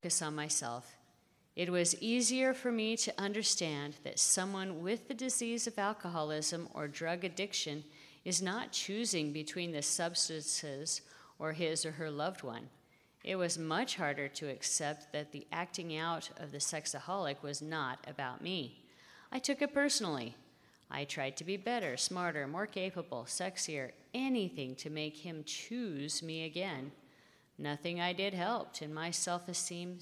focus on myself. It was easier for me to understand that someone with the disease of alcoholism or drug addiction is not choosing between the substances or his or her loved one. It was much harder to accept that the acting out of the sexaholic was not about me. I took it personally. I tried to be better, smarter, more capable, sexier, anything to make him choose me again. Nothing I did helped, and my self-esteem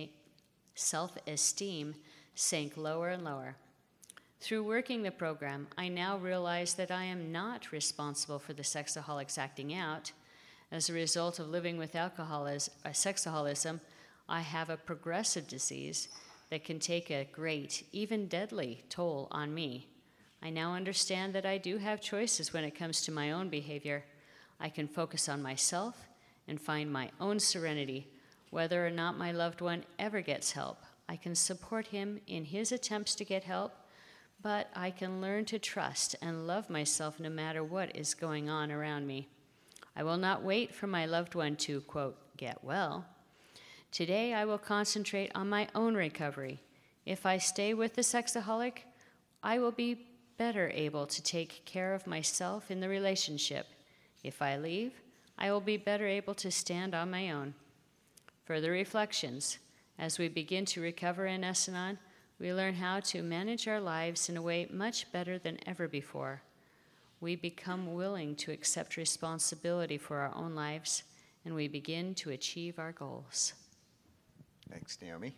sank lower and lower. Through working the program, I now realize that I am not responsible for the sexaholic's acting out. As a result of living with sexaholism, I have a progressive disease that can take a great, even deadly, toll on me. I now understand that I do have choices when it comes to my own behavior. I can focus on myself and find my own serenity, whether or not my loved one ever gets help. I can support him in his attempts to get help, but I can learn to trust and love myself no matter what is going on around me. I will not wait for my loved one to, quote, get well. Today I will concentrate on my own recovery. If I stay with the sexaholic, I will be better able to take care of myself in the relationship. If I leave, I will be better able to stand on my own. Further reflections. As we begin to recover in Es-Anon, we learn how to manage our lives in a way much better than ever before. We become willing to accept responsibility for our own lives, and we begin to achieve our goals. Thanks, Naomi.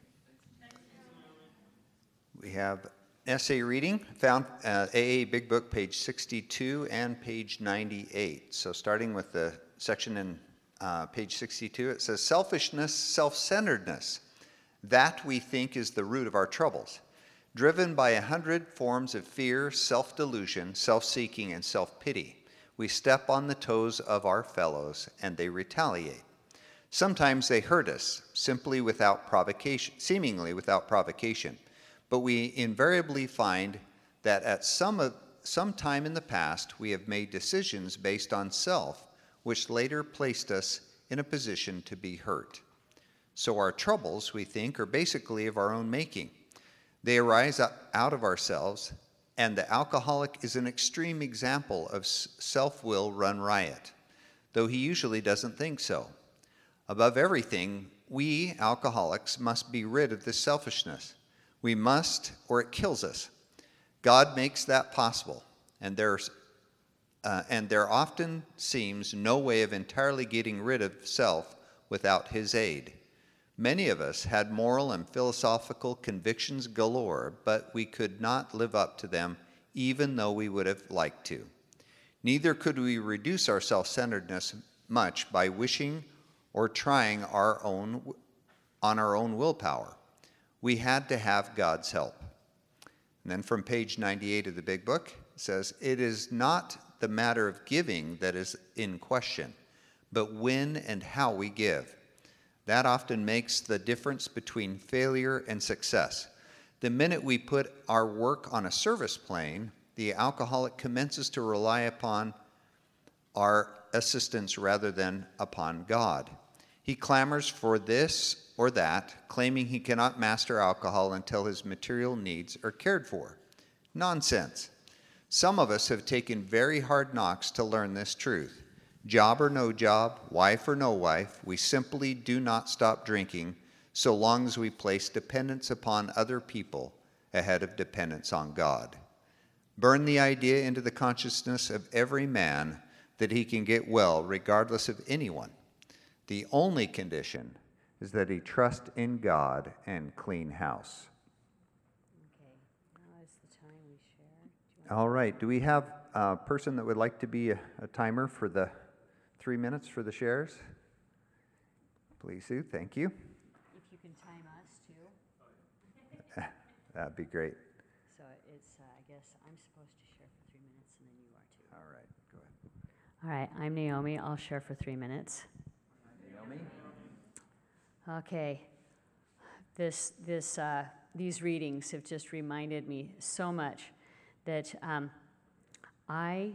We have essay reading, found AA Big Book, page 62 and page 98. So starting with the section in page 62, it says, selfishness, self-centeredness, that we think is the root of our troubles. Driven by 100 forms of fear, self-delusion, self-seeking, and self-pity, we step on the toes of our fellows, and they retaliate. Sometimes they hurt us, seemingly without provocation, but we invariably find that at some time in the past we have made decisions based on self, which later placed us in a position to be hurt. So our troubles, we think, are basically of our own making. They arise out of ourselves, and the alcoholic is an extreme example of self-will run riot, though he usually doesn't think so. Above everything, we, alcoholics, must be rid of this selfishness. We must, or it kills us. God makes that possible, and there often seems no way of entirely getting rid of self without his aid. Many of us had moral and philosophical convictions galore, but we could not live up to them even though we would have liked to. Neither could we reduce our self-centeredness much by wishing or trying on our own willpower. We had to have God's help. And then from page 98 of the Big Book, it says, it is not the matter of giving that is in question, but when and how we give. That often makes the difference between failure and success. The minute we put our work on a service plane, the alcoholic commences to rely upon our assistance rather than upon God. He clamors for this or that, claiming he cannot master alcohol until his material needs are cared for. Nonsense. Some of us have taken very hard knocks to learn this truth. Job or no job, wife or no wife, we simply do not stop drinking so long as we place dependence upon other people ahead of dependence on God. Burn the idea into the consciousness of every man that he can get well regardless of anyone. The only condition is that he trust in God and clean house. Okay, now is the time we share. All right, do we have a person that would like to be a timer for the 3 minutes for the shares? Please do, thank you. If you can time us too. That'd be great. So it's, I guess I'm supposed to share for 3 minutes and then you are too. All right, go ahead. All right, I'm Naomi. I'll share for 3 minutes. Naomi? Okay. These readings have just reminded me so much that I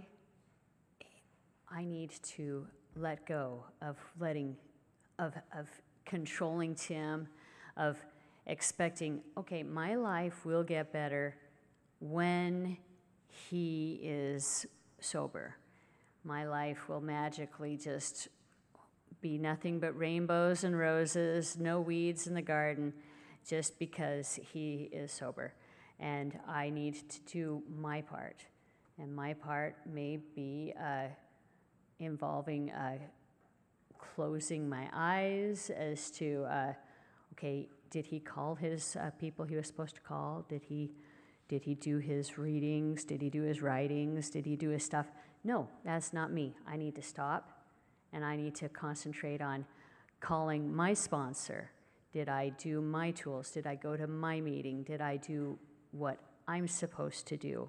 need to let go of controlling Tim. of expecting, okay, my life will get better when he is sober. My life will magically just be nothing but rainbows and roses, no weeds in the garden, just because he is sober. And I need to do my part. And my part may be involving closing my eyes as to, okay, did he call his people he was supposed to call? Did he do his readings? Did he do his writings? Did he do his stuff? No, that's not me. I need to stop, and I need to concentrate on calling my sponsor. Did I do my tools? Did I go to my meeting? Did I do what I'm supposed to do?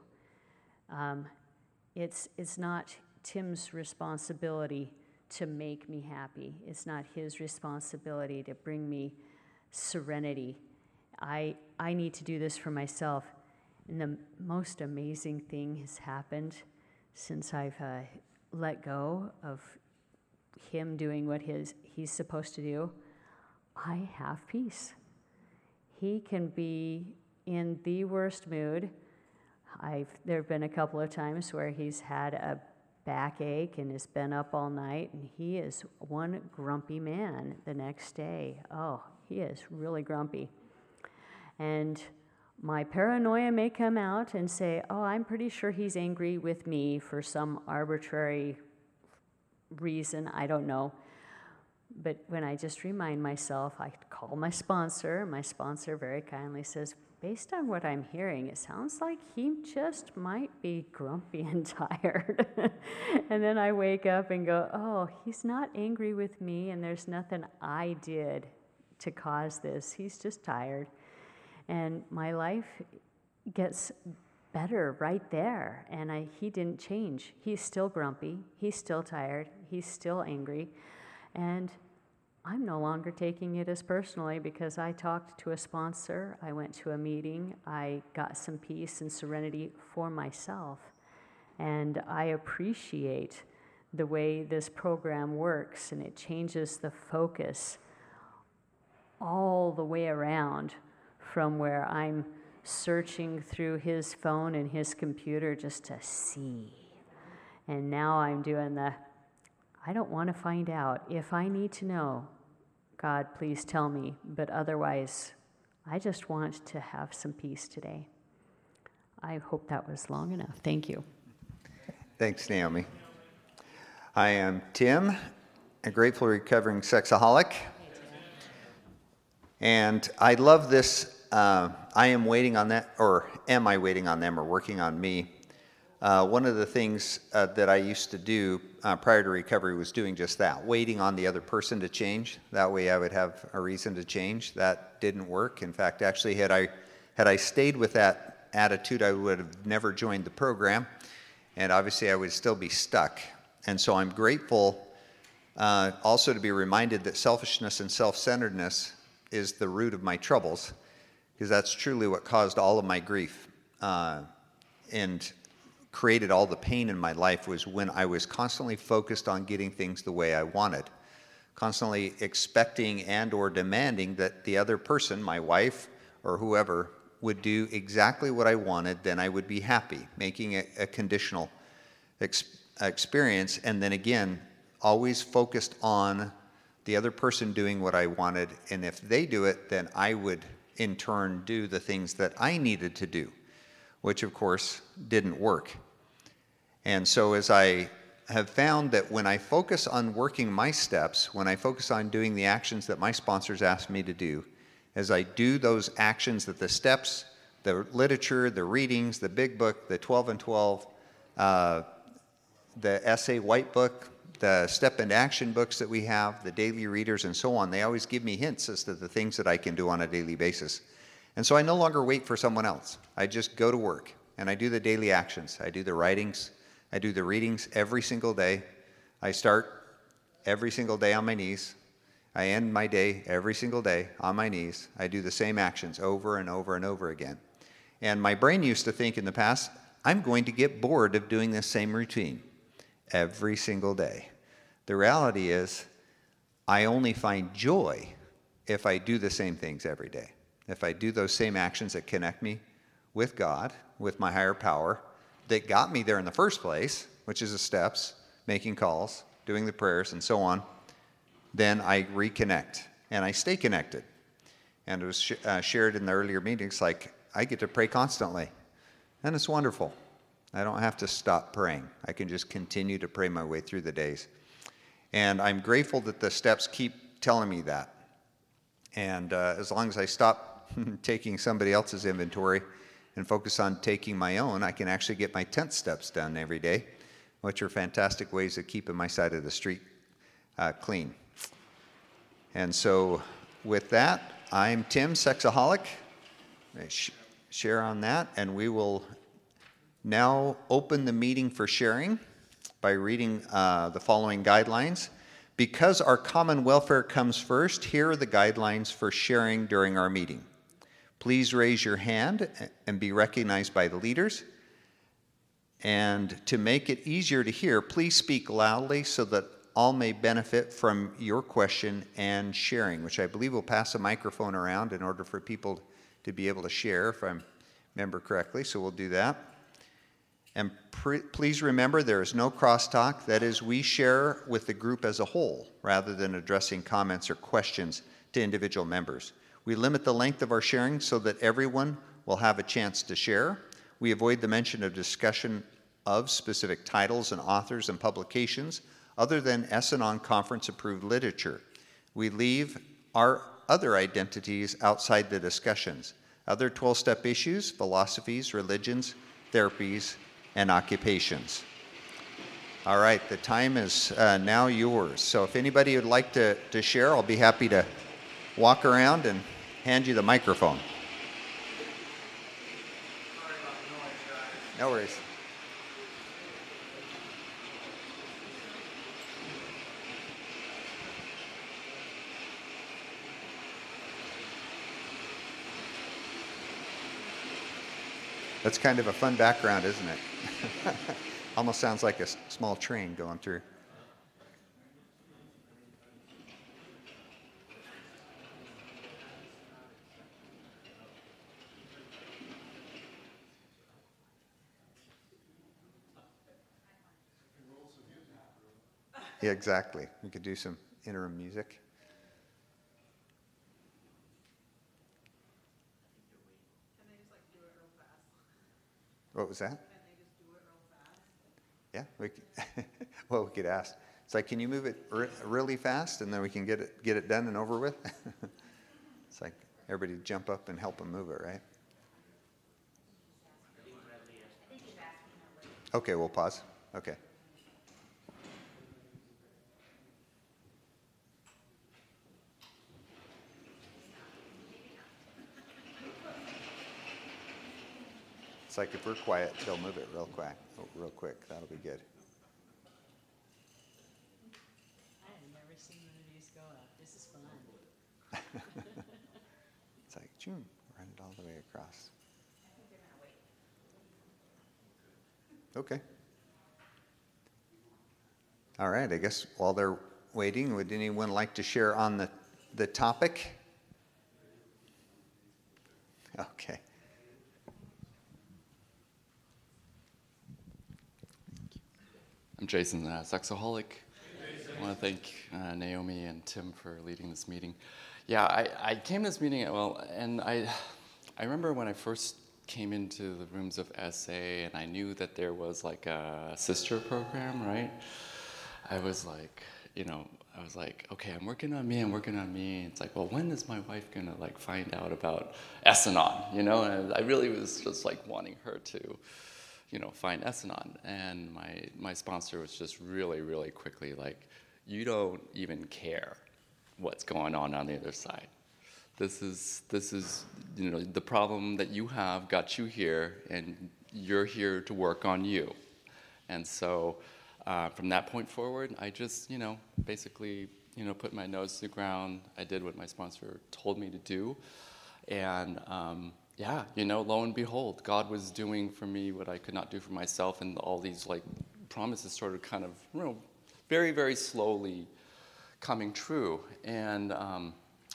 It's not Tim's responsibility to make me happy. It's not his responsibility to bring me serenity. I need to do this for myself. And the most amazing thing has happened since I've let go of him doing what he's supposed to do. I have peace. He can be in the worst mood. There have been a couple of times where he's had a backache and has been up all night, and he is one grumpy man the next day. Oh, he is really grumpy. And my paranoia may come out and say, oh, I'm pretty sure he's angry with me for some arbitrary reason, I don't know. But when I just remind myself, I call my sponsor very kindly says, based on what I'm hearing, it sounds like he just might be grumpy and tired. And then I wake up and go, oh, he's not angry with me, and there's nothing I did to cause this. He's just tired. And my life gets better right there. And he didn't change. He's still grumpy. He's still tired. He's still angry. And I'm no longer taking it as personally because I talked to a sponsor, I went to a meeting, I got some peace and serenity for myself. And I appreciate the way this program works, and it changes the focus all the way around from where I'm searching through his phone and his computer just to see. And now I'm doing I don't want to find out. If I need to know, God, please tell me. But otherwise, I just want to have some peace today. I hope that was long enough. Thank you. Thanks, Naomi. I am Tim, a grateful recovering sexaholic. And I love this. I am waiting on that, or am I waiting on them, or working on me? One of the things that I used to do prior to recovery was doing just that, waiting on the other person to change. That way I would have a reason to change. That didn't work. In fact, actually, had I stayed with that attitude, I would have never joined the program, and obviously I would still be stuck. And so I'm grateful also to be reminded that selfishness and self-centeredness is the root of my troubles, because that's truly what caused all of my grief and created all the pain in my life, was when I was constantly focused on getting things the way I wanted, constantly expecting and or demanding that the other person, my wife or whoever, would do exactly what I wanted, then I would be happy, making it a conditional experience, and then again, always focused on the other person doing what I wanted, and if they do it, then I would in turn do the things that I needed to do, which of course didn't work. And so as I have found that when I focus on working my steps, when I focus on doing the actions that my sponsors asked me to do, as I do those actions, that the steps, the literature, the readings, the big book, the 12 and 12, the essay white book, the step and action books that we have, the daily readers and so on, they always give me hints as to the things that I can do on a daily basis. And so I no longer wait for someone else. I just go to work and I do the daily actions. I do the writings, I do the readings every single day. I start every single day on my knees. I end my day every single day on my knees. I do the same actions over and over and over again. And my brain used to think in the past, I'm going to get bored of doing this same routine every single day. The reality is, I only find joy if I do the same things every day. If I do those same actions that connect me with God, with my higher power, that got me there in the first place, which is the steps, making calls, doing the prayers, and so on, then I reconnect and I stay connected. And it was shared in the earlier meetings, like I get to pray constantly, and it's wonderful. I don't have to stop praying. I can just continue to pray my way through the days. And I'm grateful that the steps keep telling me that. And as long as I stop taking somebody else's inventory and focus on taking my own, I can actually get my 10th steps done every day, which are fantastic ways of keeping my side of the street clean. And so with that, I'm Tim, Sexaholic. Share on that, and we will now open the meeting for sharing by reading the following guidelines. Because our common welfare comes first, here are the guidelines for sharing during our meeting. Please raise your hand and be recognized by the leaders. And to make it easier to hear, please speak loudly so that all may benefit from your question and sharing, which I believe will pass a microphone around in order for people to be able to share, if I remember correctly, so we'll do that. And please remember, there is no crosstalk. That is, we share with the group as a whole, rather than addressing comments or questions to individual members. We limit the length of our sharing so that everyone will have a chance to share. We avoid the mention of discussion of specific titles and authors and publications other than S&On conference-approved literature. We leave our other identities outside the discussions. Other 12-step issues, philosophies, religions, therapies, and occupations. All right, the time is now yours. So if anybody would like to share, I'll be happy to walk around and hand you the microphone. No worries. That's kind of a fun background, isn't it? Almost sounds like a small train going through. Yeah, exactly. We could do some interim music. What was that? Can they just do it real fast? Yeah, well, we could ask. It's like, can you move it really fast, and then we can get it done and over with? It's like everybody jump up and help them move it, right? Okay, we'll pause. Okay. It's like if we're quiet, they'll move it real quick. That'll be good. I have never seen one of these go up. This is fun. It's like, run it all the way across. Okay. All right, I guess while they're waiting, would anyone like to share on the topic? Okay. I'm Jason, Sexaholic. I want to thank Naomi and Tim for leading this meeting. Yeah, I came to this meeting, and I remember when I first came into the rooms of SA, and I knew that there was like a sister program, right? I was like, okay, I'm working on me. It's like, well, when is my wife gonna like find out about S&On, And I really was just like wanting her to, find S&On. And my sponsor was just really, really quickly like, you don't even care what's going on the other side. This is the problem that you have got you here, and you're here to work on you. And so from that point forward, I just, basically, put my nose to the ground. I did what my sponsor told me to do. And lo and behold, God was doing for me what I could not do for myself, and all these like promises started kind of, very, very slowly coming true. And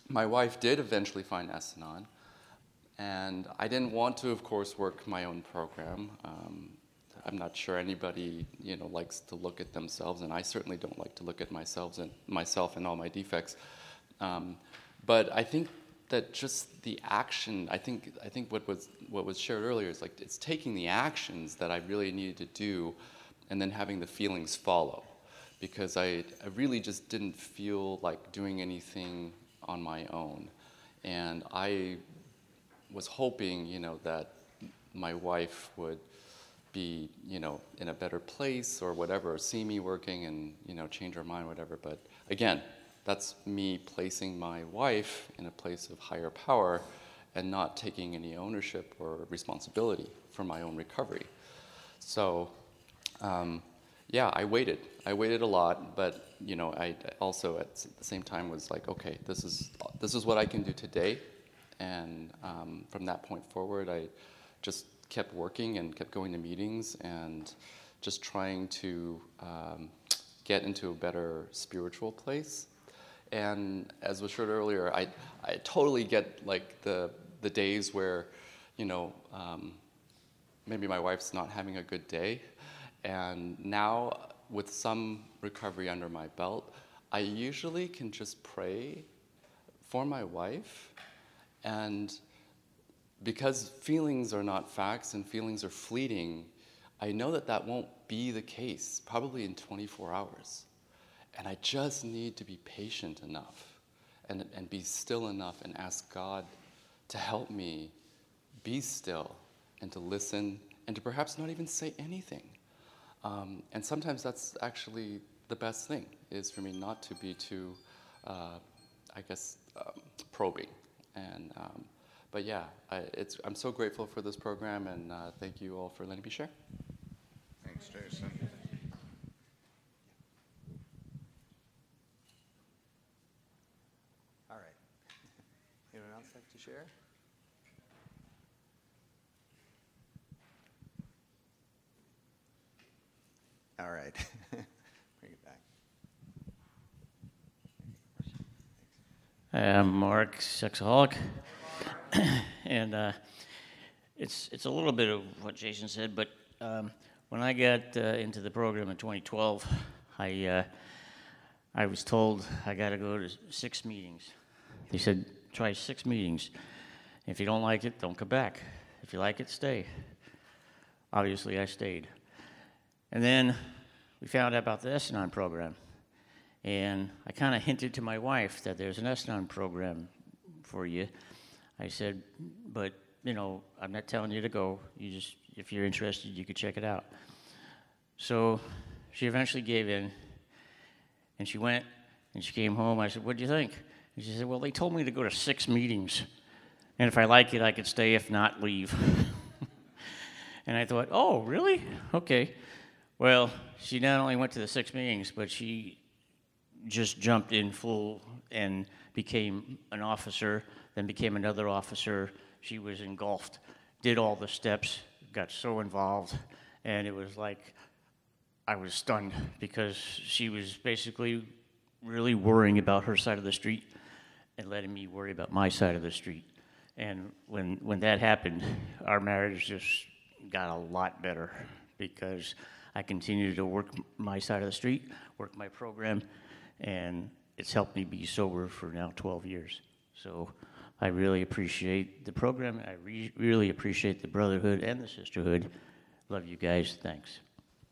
my wife did eventually find Al-Anon, and I didn't want to, of course, work my own program. I'm not sure anybody, likes to look at themselves, and I certainly don't like to look at myself and all my defects. But I think that just the action, I think what was shared earlier is like it's taking the actions that I really needed to do, and then having the feelings follow, because I really just didn't feel like doing anything on my own, and I was hoping, that my wife would be, in a better place or whatever, or see me working and, change her mind, whatever. But again, that's me placing my wife in a place of higher power and not taking any ownership or responsibility for my own recovery. So, I waited. I waited a lot, but, I also at the same time was like, okay, this is what I can do today. And from that point forward, I just kept working and kept going to meetings and just trying to get into a better spiritual place. And as was shared earlier, I totally get like the days where, maybe my wife's not having a good day. And now with some recovery under my belt, I usually can just pray for my wife. And because feelings are not facts and feelings are fleeting, I know that won't be the case, probably in 24 hours. And I just need to be patient enough and be still enough and ask God to help me be still and to listen and to perhaps not even say anything. And sometimes that's actually the best thing, is for me not to be too, probing. And but yeah, I'm so grateful for this program, and thank you all for letting me share. Thanks, Jason. All right. Anyone else like to share? All right. Bring it back. I'm Mark, sexaholic, and it's a little bit of what Jason said, but when I got into the program in 2012, I was told I got to go to 6 meetings. They said, try 6 meetings. If you don't like it, don't come back. If you like it, stay. Obviously, I stayed. And then we found out about the Al-Anon program. And I kind of hinted to my wife that there's an Al-Anon program for you. I said, but, I'm not telling you to go. You just, if you're interested, you could check it out. So she eventually gave in, and she went, and she came home. I said, what do you think? And she said, well, they told me to go to 6 meetings. And if I like it, I could stay. If not, leave. And I thought, oh, really? Okay. Well, she not only went to the 6 meetings, but she just jumped in full and became an officer, then became another officer. She was engulfed, did all the steps, got so involved, and it was like I was stunned because she was basically really worrying about her side of the street and letting me worry about my side of the street. And when that happened, our marriage just got a lot better because I continued to work my side of the street, work my program, and it's helped me be sober for now 12 years. So I really appreciate the program. I really appreciate the brotherhood and the sisterhood. Love you guys. Thanks.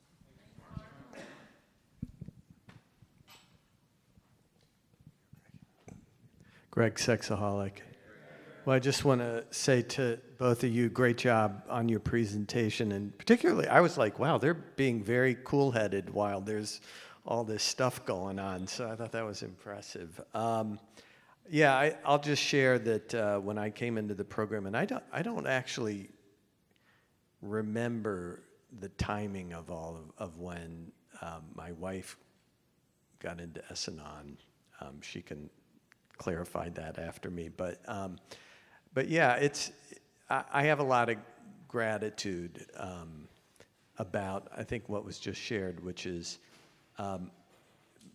Greg, sexaholic. Well, I just want to say to both of you, great job on your presentation. And particularly, I was like, wow, they're being very cool-headed while there's all this stuff going on. So I thought that was impressive. I'll just share that when I came into the program, and I don't actually remember the timing of of when my wife got into Al-Anon. She can clarify that after me, but yeah, I have a lot of gratitude about, I think, what was just shared, which is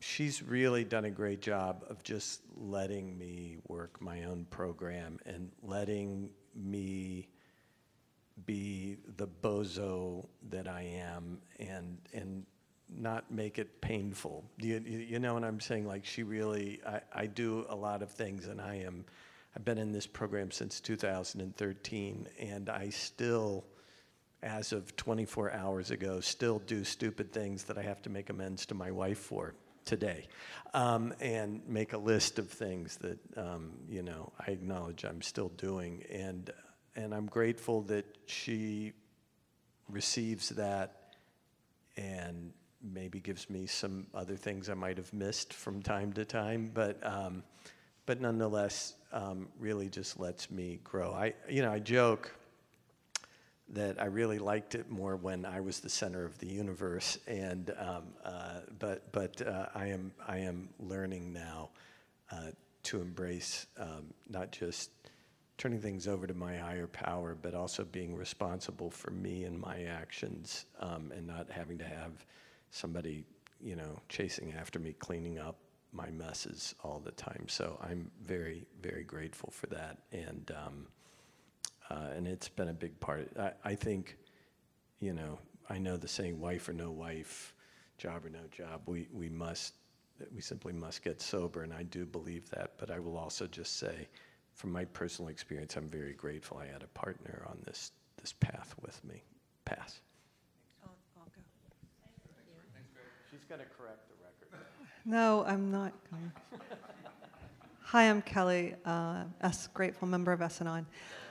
she's really done a great job of just letting me work my own program and letting me be the bozo that I am and not make it painful. You know what I'm saying? Like she really, I do a lot of things, and I've been in this program since 2013, and I still, as of 24 hours ago, still do stupid things that I have to make amends to my wife for today, and make a list of things that, I acknowledge I'm still doing. And I'm grateful that she receives that and maybe gives me some other things I might have missed from time to time, but nonetheless, really just lets me grow. I joke that I really liked it more when I was the center of the universe, and but I am learning now to embrace not just turning things over to my higher power, but also being responsible for me and my actions, and not having to have somebody, chasing after me, cleaning up my messes all the time. So I'm very, very grateful for that, and it's been a big part. I think, I know the saying, wife or no wife, job or no job, we simply must get sober, and I do believe that, but I will also just say, from my personal experience, I'm very grateful I had a partner on this path with me. Pass. I'll go. She's going to correct the record. No, I'm not going. Hi, I'm Kelly, grateful member of S&On.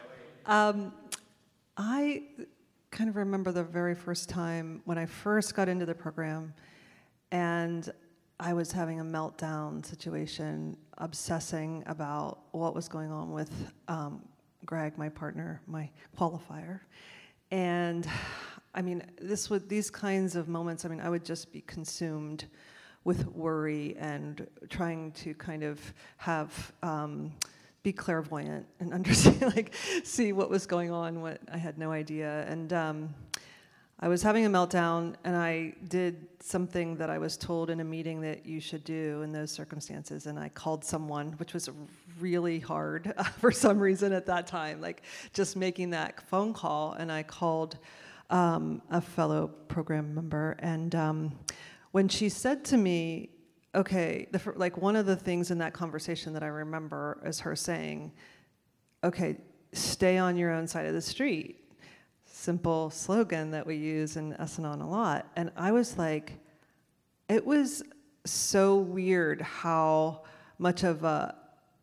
I kind of remember the very first time when I first got into the program, and I was having a meltdown situation, obsessing about what was going on with Greg, my partner, my qualifier. And I mean, these kinds of moments, I would just be consumed with worry and trying to kind of have, be clairvoyant and understand, see what was going on, what I had no idea. And I was having a meltdown, and I did something that I was told in a meeting that you should do in those circumstances, and I called someone, which was really hard for some reason at that time, just making that phone call, and I called a fellow program member, and when she said to me, okay, one of the things in that conversation that I remember is her saying, okay, stay on your own side of the street. Simple slogan that we use in S&On a lot. And I was like, it was so weird how much of a,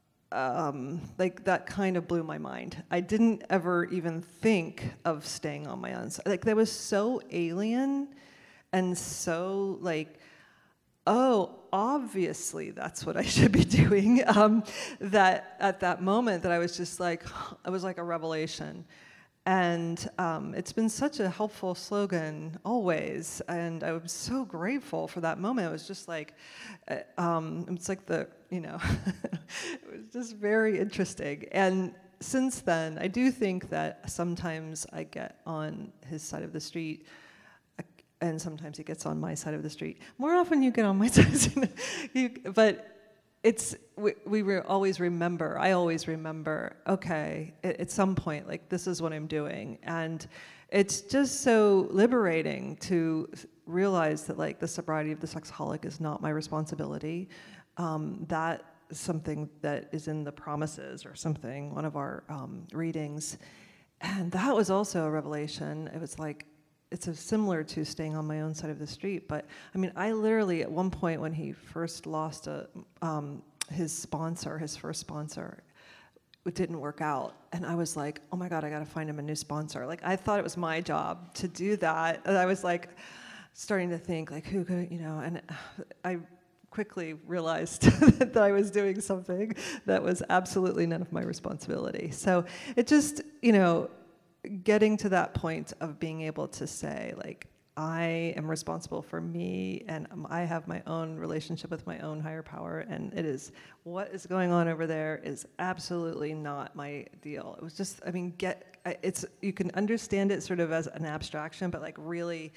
that kind of blew my mind. I didn't ever even think of staying on my own side. That was so alien and so oh, obviously that's what I should be doing. That at that moment that I was just it was like a revelation. And it's been such a helpful slogan always, and I was so grateful for that moment. It was just it's like the, it was just very interesting. And since then, I do think that sometimes I get on his side of the street, and sometimes he gets on my side of the street. More often you get on my side, but we always remember, I always remember, okay, at some point, this is what I'm doing. And it's just so liberating to realize that the sobriety of the sexaholic is not my responsibility. That is something that is in the promises or something, one of our readings. And that was also a revelation. It was it's similar to staying on my own side of the street. But I literally, at one point when he first lost his first sponsor, it didn't work out. And I was like, oh my God, I gotta find him a new sponsor. I thought it was my job to do that. And I was starting to think who could, and I quickly realized that I was doing something that was absolutely none of my responsibility. So it just, getting to that point of being able to say, I am responsible for me, and I have my own relationship with my own higher power, and it is, what is going on over there is absolutely not my deal. It was just, you can understand it sort of as an abstraction, but really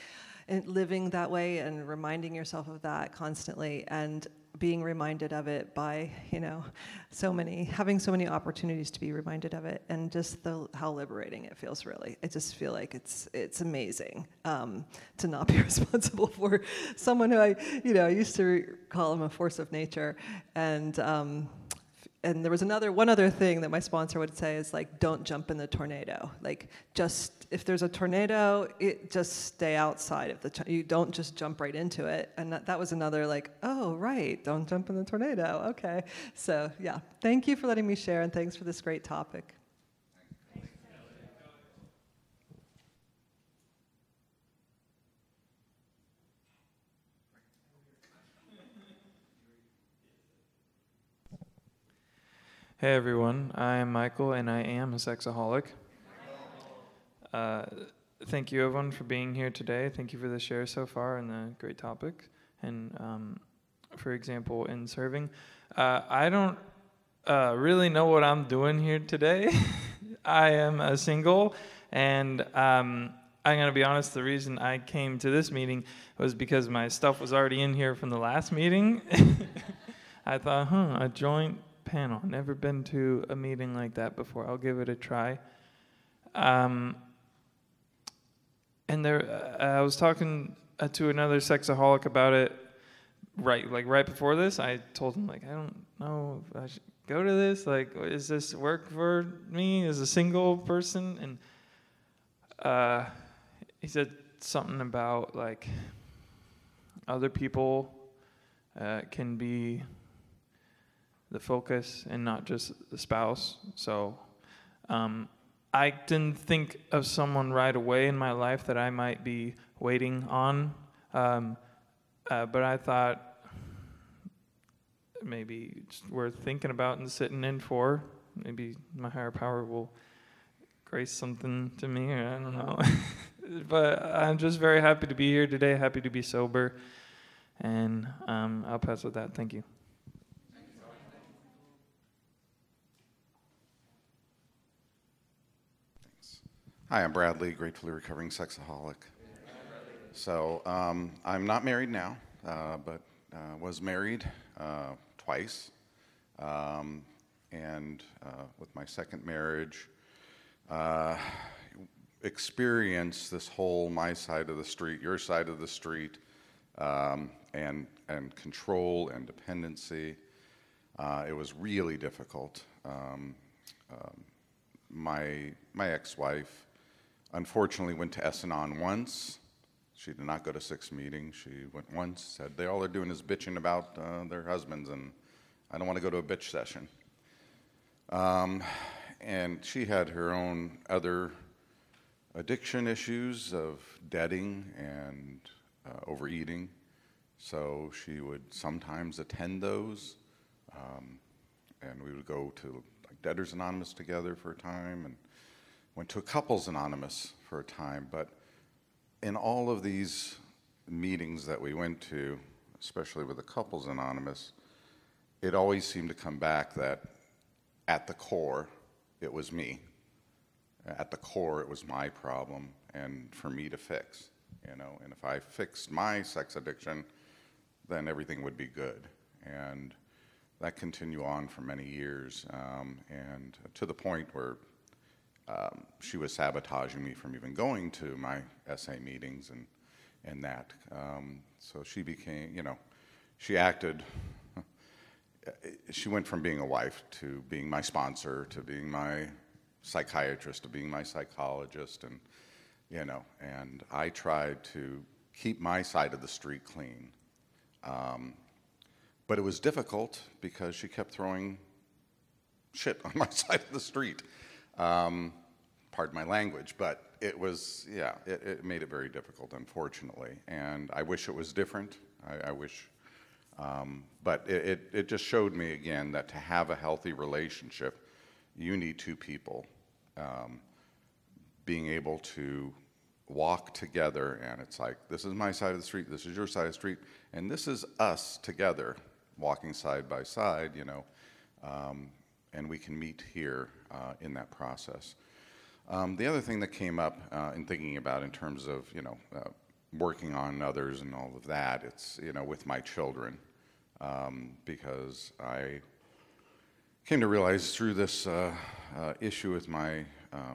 and living that way and reminding yourself of that constantly and being reminded of it by, having so many opportunities to be reminded of it, and just how liberating it feels, really. I just feel like it's amazing to not be responsible for someone who I used to call him a force of nature, and there was one other thing that my sponsor would say is like, don't jump in the tornado. Like, just if there's a tornado, just stay outside of you don't just jump right into it. And that was another like, oh, right, don't jump in the tornado. Okay. So yeah, thank you for letting me share, and thanks for this great topic. Hey everyone, I am Michael and I am a sexaholic. Thank you everyone for being here today. Thank you for the share so far and the great topic. And for example, in serving, I don't really know what I'm doing here today. I am a single, and I'm going to be honest, the reason I came to this meeting was because my stuff was already in here from the last meeting. I thought, a joint panel. Never been to a meeting like that before. I'll give it a try. And there, I was talking to another sexaholic about it right before this. I told him, I don't know if I should go to this. Is this work for me as a single person? And he said something about other people can be the focus and not just the spouse. So I didn't think of someone right away in my life that I might be waiting on, but I thought maybe it's worth thinking about and sitting in for. Maybe my higher power will grace something to me, or I don't know. But I'm just very happy to be here today, happy to be sober, and I'll pass with that. Thank you. Hi, I'm Bradley, gratefully recovering sexaholic. So I'm not married now, but was married twice. And with my second marriage, experienced this whole my side of the street, your side of the street, and control and dependency. It was really difficult. My ex-wife unfortunately went to S-Anon once. She did not go to 6 meetings. She went once, said, all they're doing is bitching about their husbands, and I don't want to go to a bitch session. And she had her own other addiction issues of deading and overeating. So she would sometimes attend those, and we would go to Debtors Anonymous together for a time, and went to a Couples Anonymous for a time. But in all of these meetings that we went to, especially with the Couples Anonymous, it always seemed to come back that at the core, it was me. At the core, it was my problem, and for me to fix, And if I fixed my sex addiction, then everything would be good. And that continued on for many years, and to the point where she was sabotaging me from even going to my SA meetings and that. So she became, she acted, she went from being a wife to being my sponsor, to being my psychiatrist, to being my psychologist, and I tried to keep my side of the street clean. But it was difficult because she kept throwing shit on my side of the street. Pardon my language, but it was, it made it very difficult, unfortunately. And I wish it was different. I wish, but it just showed me again that to have a healthy relationship, you need two people being able to walk together, and it's like, this is my side of the street, this is your side of the street, and this is us together walking side by side, and we can meet here in that process. The other thing that came up in thinking about in terms of, working on others and all of that. It's, with my children, because I came to realize through this issue with my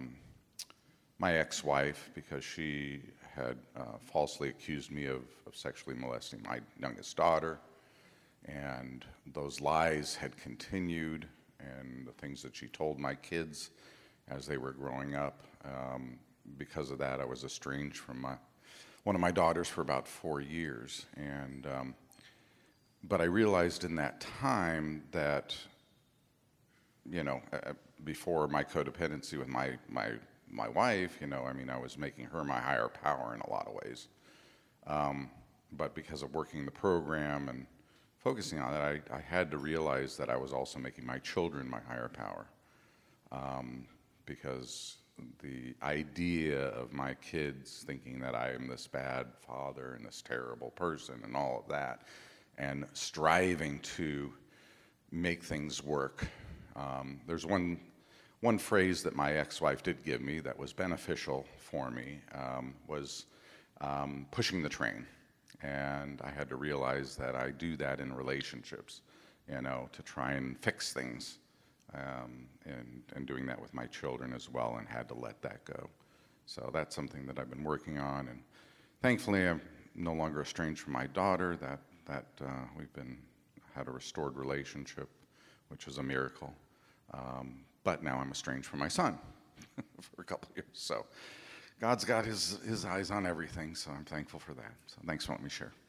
ex-wife, because she had falsely accused me of sexually molesting my youngest daughter, and those lies had continued, and the things that she told my kids as they were growing up. Because of that, I was estranged from one of my daughters for about 4 years, and but I realized in that time that, before my codependency with my wife, I was making her my higher power in a lot of ways. But because of working the program and focusing on that, I had to realize that I was also making my children my higher power. Because the idea of my kids thinking that I am this bad father and this terrible person and all of that, and striving to make things work. There's one phrase that my ex-wife did give me that was beneficial for me, was pushing the train. And I had to realize that I do that in relationships, to try and fix things, and doing that with my children as well, and had to let that go. So that's something that I've been working on, and thankfully I'm no longer estranged from my daughter. That we've had a restored relationship, which is a miracle. But now I'm estranged from my son for a couple of years. So God's got his eyes on everything, so I'm thankful for that. So thanks for letting me share.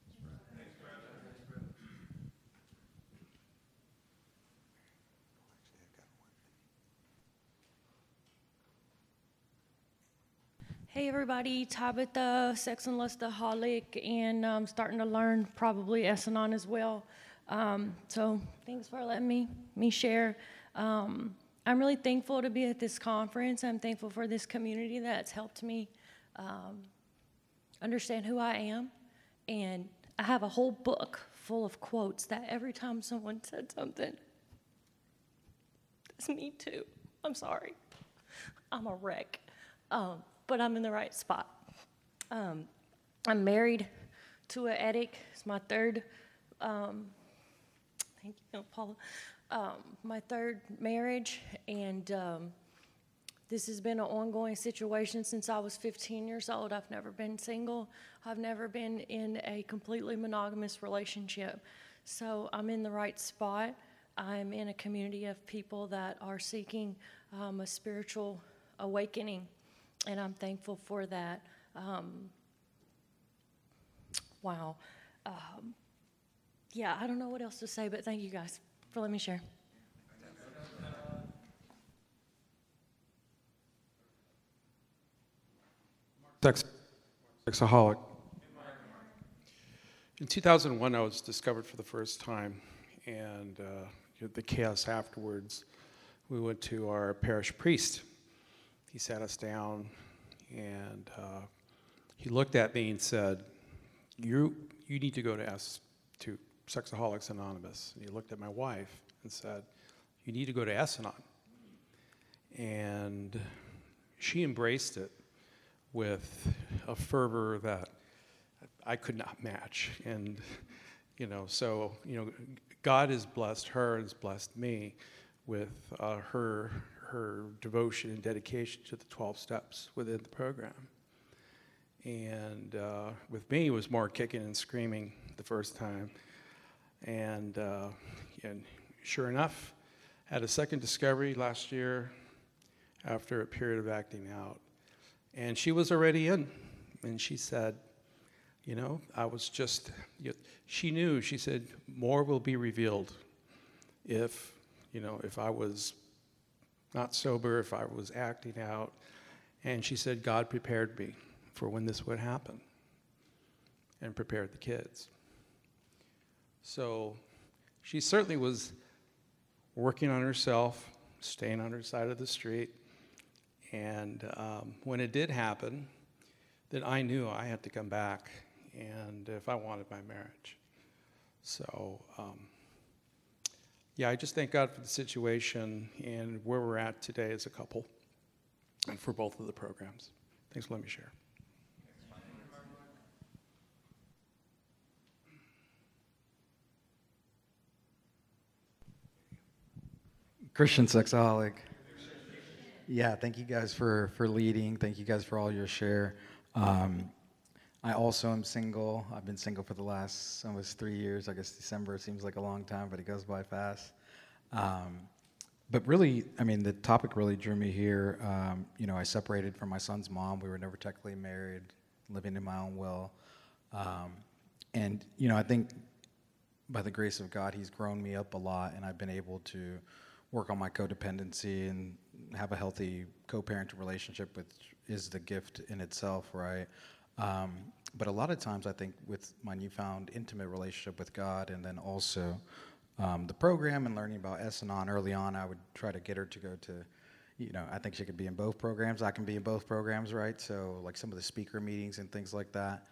Hey everybody, Tabitha, sex and lustaholic, and I'm starting to learn probably S-Anon as well. So thanks for letting me share. I'm really thankful to be at this conference. I'm thankful for this community that's helped me understand who I am. And I have a whole book full of quotes that every time someone said something, that's me too. I'm sorry. I'm a wreck. But I'm in the right spot. I'm married to an addict. It's my third, thank you, Paula, my third marriage, and this has been an ongoing situation since I was 15 years old. I've never been single. I've never been in a completely monogamous relationship. So I'm in the right spot. I'm in a community of people that are seeking a spiritual awakening. And I'm thankful for that. Wow. Yeah, I don't know what else to say, but thank you guys for letting me share. Sexaholic. In 2001, I was discovered for the first time, and the chaos afterwards, we went to our parish priest. He sat us down, and he looked at me and said, you need to go to Sexaholics Anonymous. And he looked at my wife and said, you need to go to S-Anon. And she embraced it with a fervor that I could not match. And, so, God has blessed her, has blessed me with her devotion and dedication to the 12 steps within the program. And with me, it was more kicking and screaming the first time. And sure enough, had a second discovery last year after a period of acting out. And she was already in. And she said, I was just, she knew, she said, more will be revealed if I was not sober, if I was acting out. And she said, God prepared me for when this would happen and prepared the kids. So she certainly was working on herself, staying on her side of the street. And when it did happen, then I knew I had to come back, and if I wanted my marriage. So I just thank God for the situation and where we're at today as a couple and for both of the programs. Thanks for letting me share. Christian sexaholic. Yeah, thank you guys for leading. Thank you guys for all your share. I also am single. I've been single for the last almost 3 years. I guess December seems like a long time, but it goes by fast. But really, I mean, the topic really drew me here. I separated from my son's mom. We were never technically married, living in my own will. And I think by the grace of God, he's grown me up a lot, and I've been able to work on my codependency and have a healthy co-parenting relationship, which is the gift in itself, right? But a lot of times I think with my newfound intimate relationship with God, and then also the program and learning about S-Anon early on, I would try to get her to go to, I think she could be in both programs. I can be in both programs, right? So like some of the speaker meetings and things like that.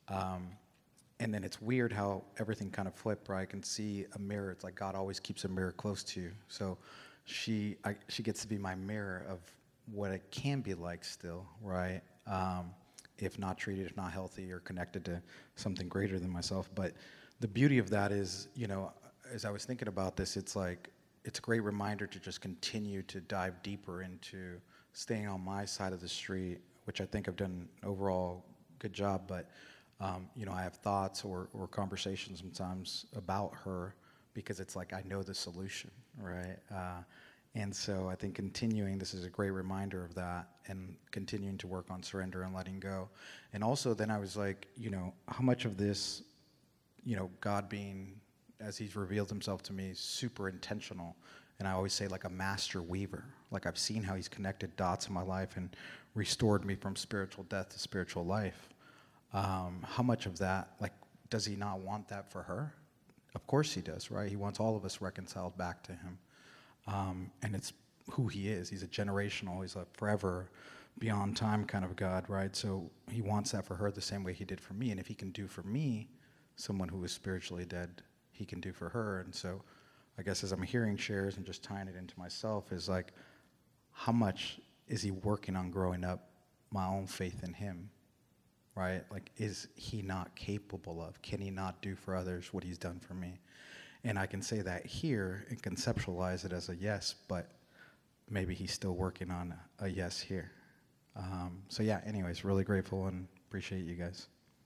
And then it's weird how everything kind of flipped, right? I can see a mirror. It's like God always keeps a mirror close to you. So she gets to be my mirror of what it can be like still, right? If not treated, if not healthy, or connected to something greater than myself. But the beauty of that is, as I was thinking about this, it's like, it's a great reminder to just continue to dive deeper into staying on my side of the street, which I think I've done an overall good job. But I have thoughts or conversations sometimes about her because it's like I know the solution, right? And so I think this is a great reminder of that, and continuing to work on surrender and letting go. And also then I was like, how much of this, God being, as he's revealed himself to me, super intentional. And I always say like a master weaver. Like I've seen how he's connected dots in my life and restored me from spiritual death to spiritual life. How much of that, like, does he not want that for her? Of course he does, right? He wants all of us reconciled back to him. And it's who he is. He's a generational, he's a forever, beyond time kind of God, right? So he wants that for her the same way he did for me. And if he can do for me, someone who is spiritually dead, he can do for her. And so I guess as I'm hearing shares and just tying it into myself is like, how much is he working on growing up my own faith in him? Right? Like, is he not capable of? Can he not do for others what he's done for me? And I can say that here and conceptualize it as a yes, but maybe he's still working on a yes here. So yeah, anyways, really grateful and appreciate you guys.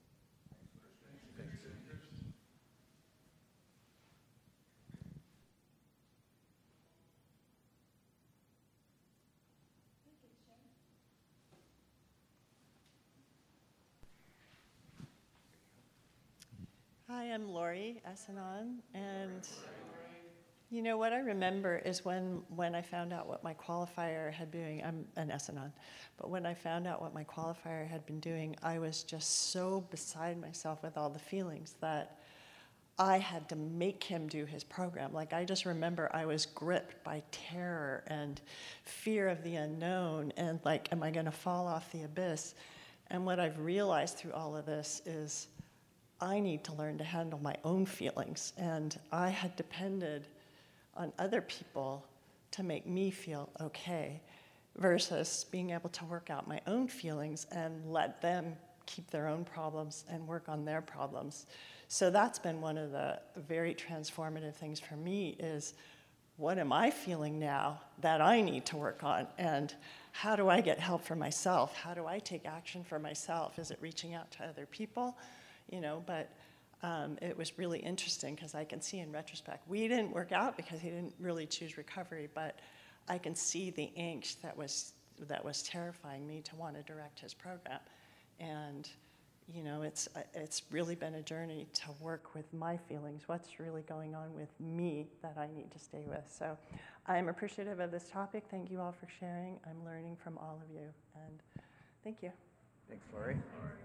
Hi, I'm Lori S-Anon, and what I remember is when I found out what my qualifier had been doing, I'm an S-Anon, but when I found out what my qualifier had been doing, I was just so beside myself with all the feelings that I had to make him do his program. Like, I just remember I was gripped by terror and fear of the unknown, and like, am I gonna fall off the abyss? And what I've realized through all of this is I need to learn to handle my own feelings, and I had depended on other people to make me feel okay versus being able to work out my own feelings and let them keep their own problems and work on their problems. So that's been one of the very transformative things for me is, what am I feeling now that I need to work on? And how do I get help for myself? How do I take action for myself? Is it reaching out to other people? But it was really interesting because I can see in retrospect, we didn't work out because he didn't really choose recovery, but I can see the angst that was terrifying me to want to direct his program. And, it's really been a journey to work with my feelings, what's really going on with me that I need to stay with. So I'm appreciative of this topic. Thank you all for sharing. I'm learning from all of you, and thank you. Thanks, Lori.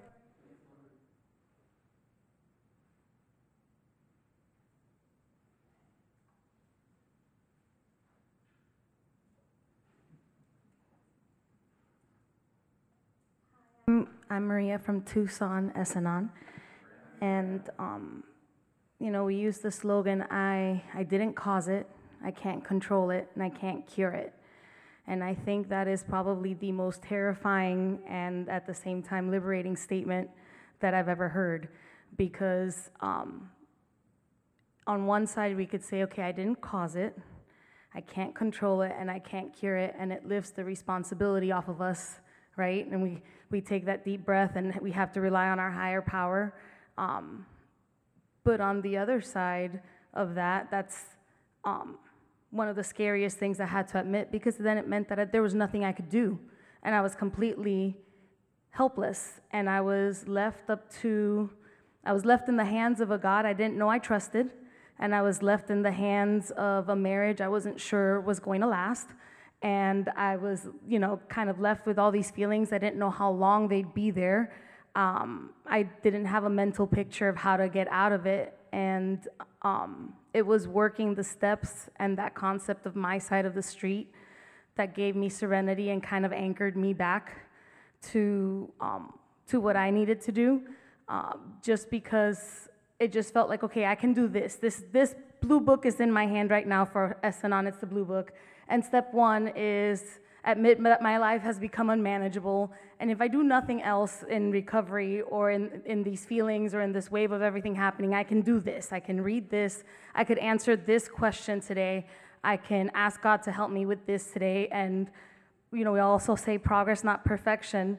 I'm Maria from Tucson, S-Anon. And, we use the slogan, I didn't cause it, I can't control it, and I can't cure it. And I think that is probably the most terrifying and at the same time liberating statement that I've ever heard. Because on one side we could say, okay, I didn't cause it, I can't control it and I can't cure it, and it lifts the responsibility off of us, right? And we take that deep breath and we have to rely on our higher power. But on the other side of that, that's one of the scariest things I had to admit, because then it meant that there was nothing I could do, and I was completely helpless, and I was left in the hands of a God I didn't know I trusted, and I was left in the hands of a marriage I wasn't sure was going to last, and I was, kind of left with all these feelings. I didn't know how long they'd be there. I didn't have a mental picture of how to get out of it, and it was working the steps and that concept of my side of the street that gave me serenity and kind of anchored me back to what I needed to do, just because it just felt like, okay, I can do this. This blue book is in my hand right now for S&On, it's the blue book. And step one is admit that my life has become unmanageable, and if I do nothing else in recovery or in these feelings or in this wave of everything happening, I can do this. I can read this. I could answer this question today. I can ask God to help me with this today. And, we also say progress, not perfection.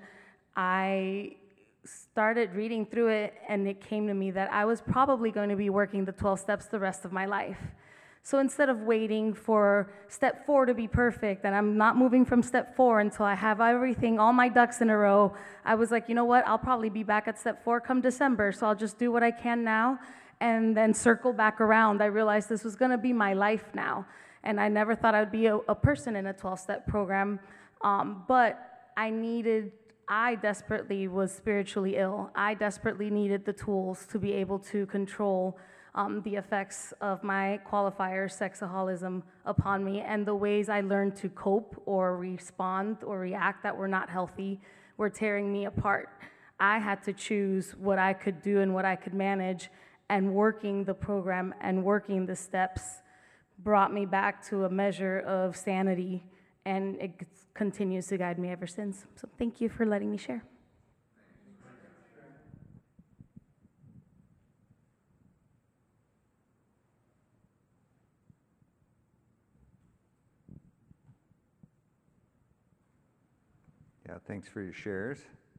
I started reading through it, and it came to me that I was probably going to be working the 12 steps the rest of my life. So instead of waiting for step 4 to be perfect, and I'm not moving from step 4 until I have everything, all my ducks in a row, I was like, you know what, I'll probably be back at step 4 come December, so I'll just do what I can now and then circle back around. I realized this was gonna be my life now, and I never thought I'd be a person in a 12-step program, but I desperately was spiritually ill. I desperately needed the tools to be able to control the effects of my qualifier sexaholism upon me, and the ways I learned to cope or respond or react that were not healthy were tearing me apart. I had to choose what I could do and what I could manage, and working the program and working the steps brought me back to a measure of sanity, and it continues to guide me ever since. So thank you for letting me share. Yeah, thanks for your shares.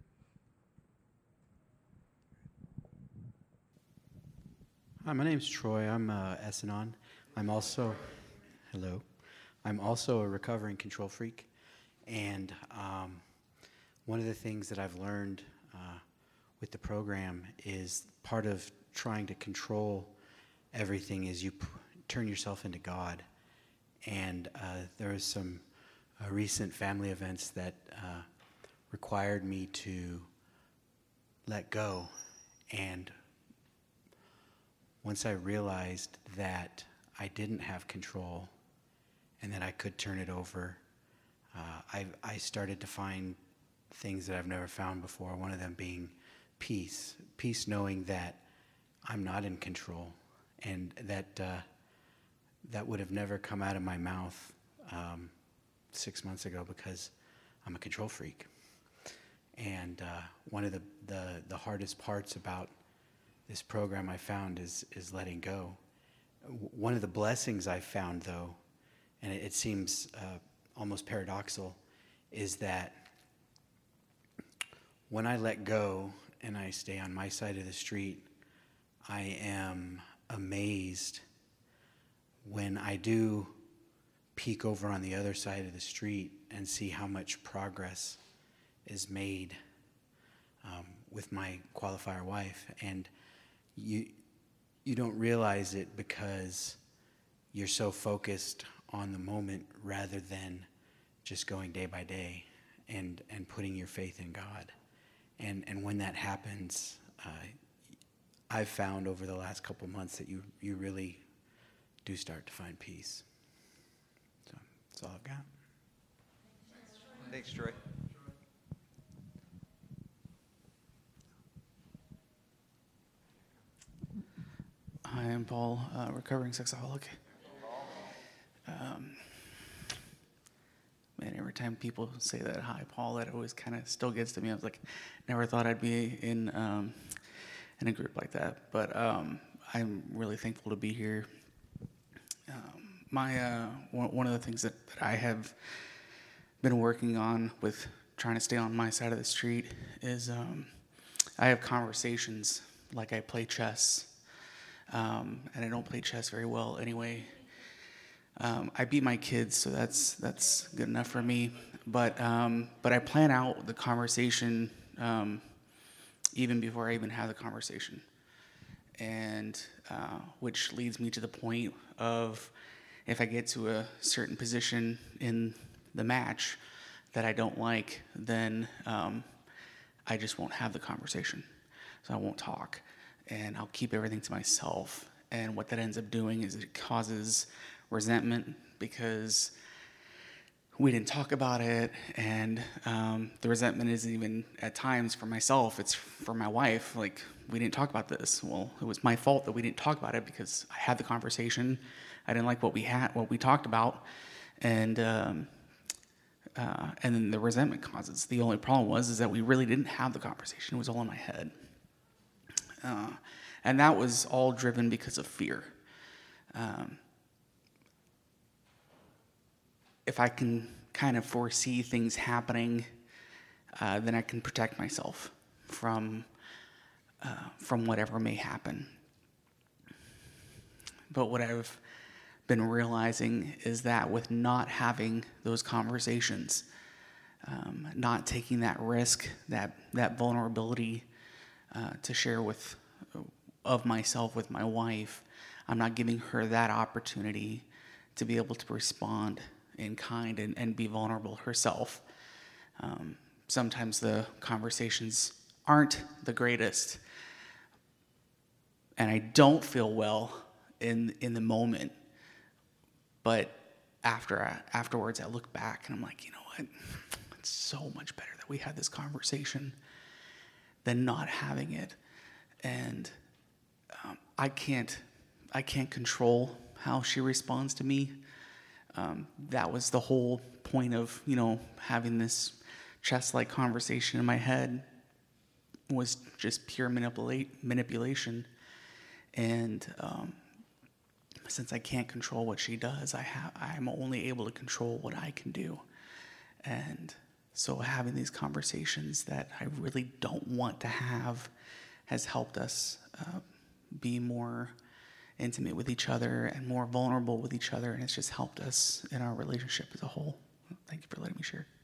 Hi, my name's Troy. I'm S&On. I'm also a recovering control freak. And one of the things that I've learned with the program is part of trying to control everything is you turn yourself into God. And there was some recent family events that required me to let go. And once I realized that I didn't have control and that I could turn it over, I started to find things that I've never found before, one of them being peace. Peace knowing that I'm not in control, and that would have never come out of my mouth 6 months ago because I'm a control freak. And one of the hardest parts about this program I found is letting go. One of the blessings I found, though, and it seems almost paradoxical, is that when I let go and I stay on my side of the street, I am amazed when I do peek over on the other side of the street and see how much progress is made with my qualifier wife. And you don't realize it because you're so focused on the moment rather than just going day by day and putting your faith in God. And when that happens, I've found over the last couple months that you really do start to find peace. So that's all I've got. Thanks, Troy. Hi, I'm Paul, recovering sexaholic. Man, every time people say that, hi, Paul, that always kind of still gets to me. I was like, never thought I'd be in a group like that. But I'm really thankful to be here. one of the things that I have been working on with trying to stay on my side of the street is I have conversations like I play chess, and I don't play chess very well anyway. I beat my kids, so that's good enough for me. But I plan out the conversation even before I even have the conversation, and which leads me to the point of if I get to a certain position in the match that I don't like, then I just won't have the conversation. So I won't talk, and I'll keep everything to myself. And what that ends up doing is it causes resentment because we didn't talk about it, and the resentment isn't even at times for myself, it's for my wife. Like, we didn't talk about this. Well, it was my fault that we didn't talk about it because I had the conversation. I didn't like what we talked about, and then the resentment causes. The only problem is that we really didn't have the conversation. It was all in my head. And that was all driven because of fear. If I can kind of foresee things happening, then I can protect myself from whatever may happen. But what I've been realizing is that with not having those conversations, not taking that risk, that vulnerability to share of myself with my wife, I'm not giving her that opportunity to be able to respond in kind and be vulnerable herself. Sometimes the conversations aren't the greatest, and I don't feel well in the moment. But afterwards, I look back and I'm like, you know what? It's so much better that we had this conversation than not having it. And I can't control how she responds to me. That was the whole point of, having this chess-like conversation in my head, was just pure manipulation. And since I can't control what she does, I'm only able to control what I can do. And so having these conversations that I really don't want to have has helped us be more intimate with each other and more vulnerable with each other, and it's just helped us in our relationship as a whole. Thank you for letting me share.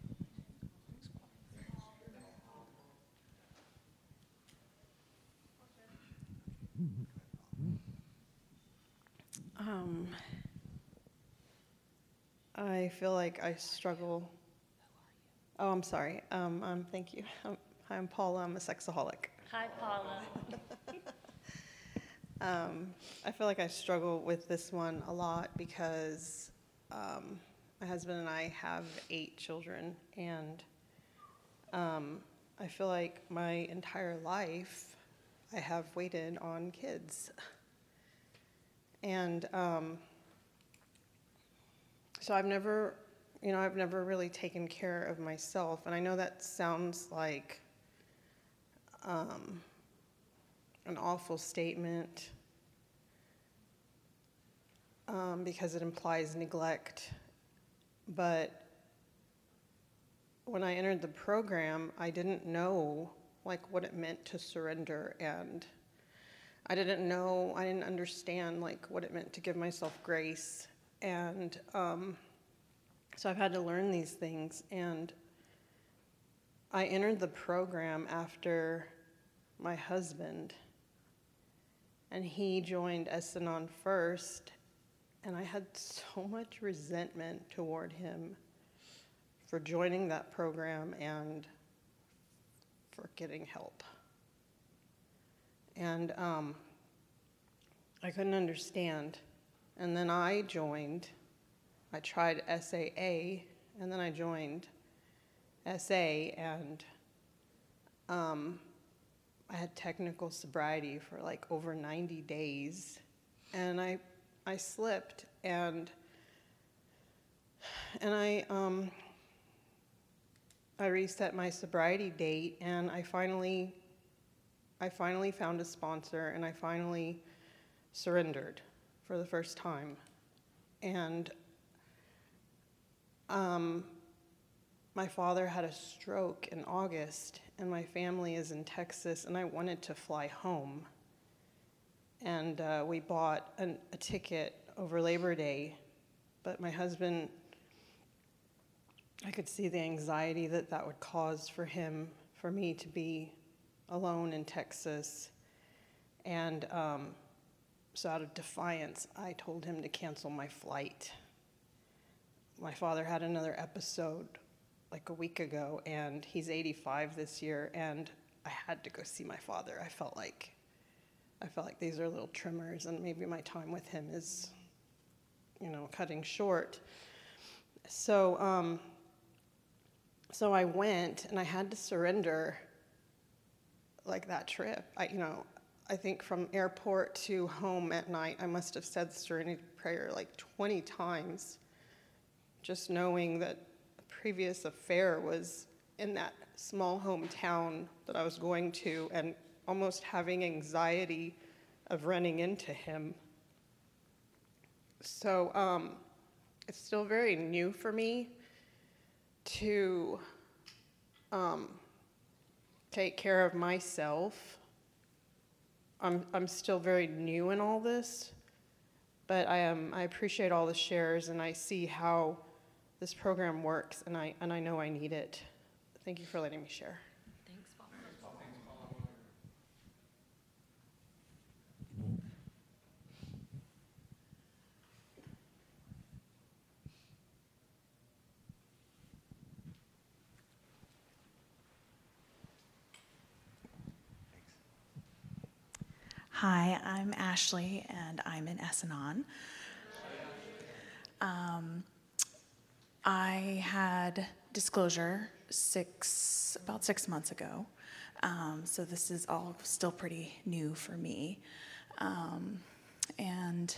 I feel like I struggle. Oh, I'm sorry. Thank you. Hi, I'm Paula. I'm a sexaholic. Hi, Paula. I feel like I struggle with this one a lot because my husband and I have 8 children, and I feel like my entire life I have waited on kids. And so I've never really taken care of myself. And I know that sounds like an awful statement because it implies neglect. But when I entered the program, I didn't know what it meant to surrender, and I didn't understand what it meant to give myself grace. And so I've had to learn these things. And I entered the program after my husband, and he joined Es-Anon first, and I had so much resentment toward him for joining that program and for getting help. And I couldn't understand. And then I tried SAA, and then I joined SA, and I had technical sobriety for over 90 days, and I slipped, and I reset my sobriety date, and I finally found a sponsor, and I finally surrendered for the first time. And my father had a stroke in August, and my family is in Texas, and I wanted to fly home. And we bought a ticket over Labor Day, but my husband, I could see the anxiety that would cause for him, for me to be alone in Texas. And so out of defiance, I told him to cancel my flight. My father had another episode like a week ago, and he's 85 this year, and I had to go see my father. I felt like these are little tremors, and maybe my time with him is, cutting short. So, so I went, and I had to surrender, like, that trip. I think from airport to home at night, I must have said the serenity prayer like 20 times, just knowing that a previous affair was in that small hometown that I was going to, and almost having anxiety of running into him. So it's still very new for me to take care of myself. I'm still very new in all this, but I appreciate all the shares, and I see how this program works, and I know I need it. Thank you for letting me share. Thanks, Paul. Hi, I'm Ashley, and I'm in Essanon. I had disclosure about 6 months ago, so this is all still pretty new for me. And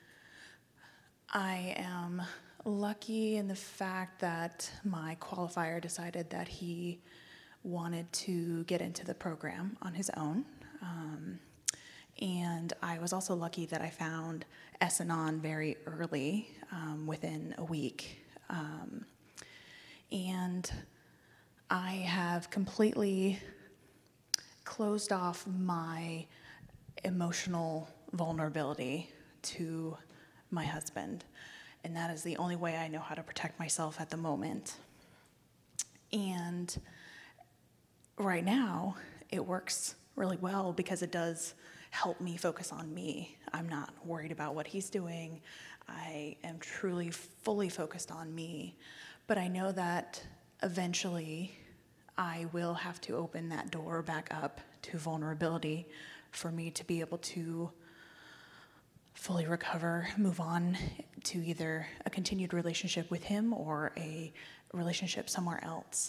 I am lucky in the fact that my qualifier decided that he wanted to get into the program on his own. And I was also lucky that I found Essanon very early, within a week. And I have completely closed off my emotional vulnerability to my husband. And that is the only way I know how to protect myself at the moment. And right now, it works really well because it does help me focus on me. I'm not worried about what he's doing. I am truly, fully focused on me. But I know that eventually I will have to open that door back up to vulnerability for me to be able to fully recover, move on to either a continued relationship with him or a relationship somewhere else.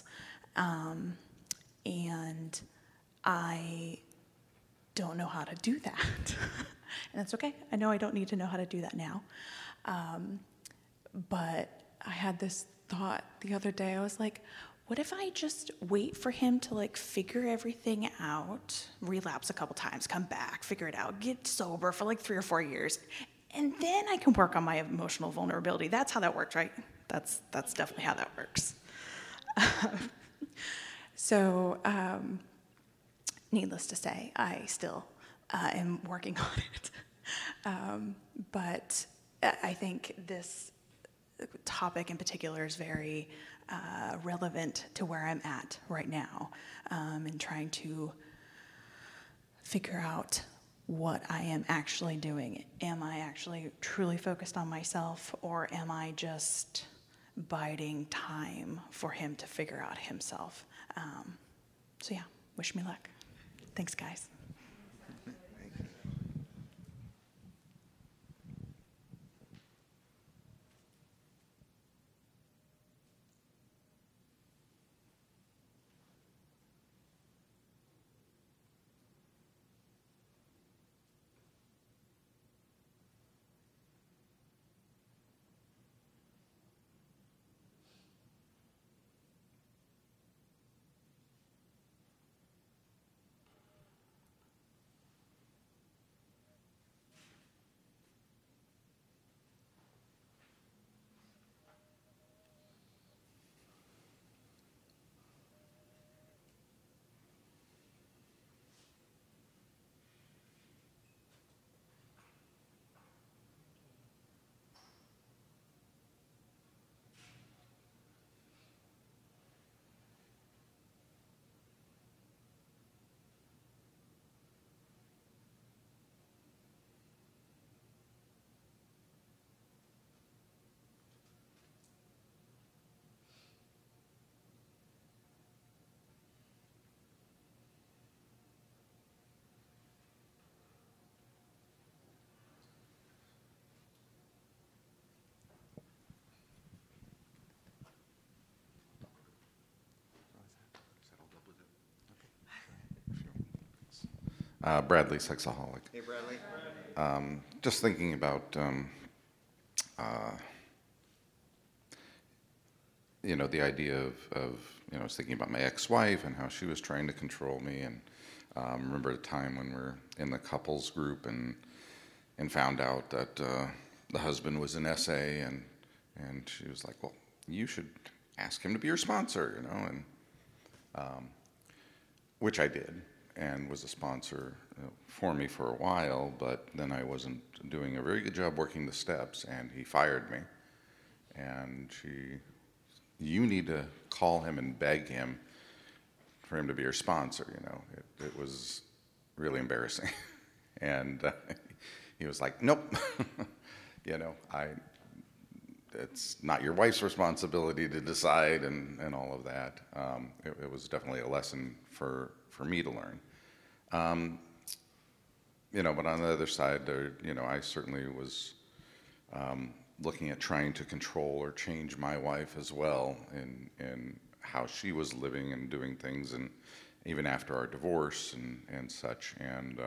And I don't know how to do that. And that's okay. I know I don't need to know how to do that now. But I had this thought the other day. I was like, what if I just wait for him to figure everything out, relapse a couple times, come back, figure it out, get sober for 3 or 4 years, and then I can work on my emotional vulnerability. That's how that works, right? That's definitely how that works. So, needless to say, I still am working on it. But I think this topic in particular is very relevant to where I'm at right now, in trying to figure out what I am actually doing. Am I actually truly focused on myself, or am I just biding time for him to figure out himself? So yeah, wish me luck. Thanks, guys. Bradley, sexaholic. Hey, Bradley. Just thinking about, the idea of, I was thinking about my ex-wife and how she was trying to control me, and remember a time when we were in the couples group and found out that the husband was an SA, and she was like, well, you should ask him to be your sponsor, and which I did, and was a sponsor for me for a while, but then I wasn't doing a very good job working the steps, and he fired me. And you need to call him and beg him for him to be your sponsor, It was really embarrassing. And he was like, nope, it's not your wife's responsibility to decide and all of that. It was definitely a lesson for me to learn. But on the other side, I certainly was looking at trying to control or change my wife as well in how she was living and doing things, and even after our divorce and such. And,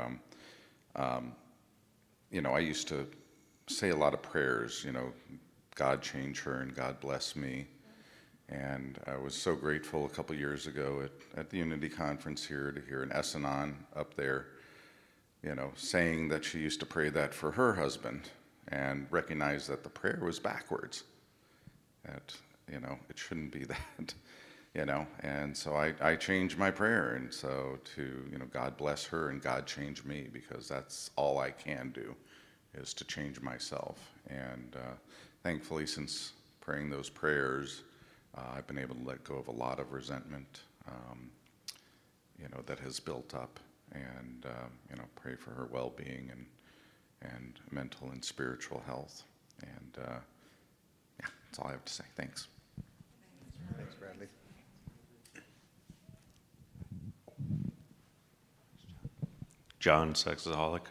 I used to say a lot of prayers, God change her and God bless me. And I was so grateful a couple years ago at the Unity Conference here to hear an Essanon up there, saying that she used to pray that for her husband and recognize that the prayer was backwards. That, it shouldn't be that, And so I changed my prayer, and so to, God bless her and God change me, because that's all I can do is to change myself. And thankfully, since praying those prayers, I've been able to let go of a lot of resentment, that has built up, and pray for her well-being and mental and spiritual health. And that's all I have to say. Thanks. Thanks, Bradley. John, sexaholic.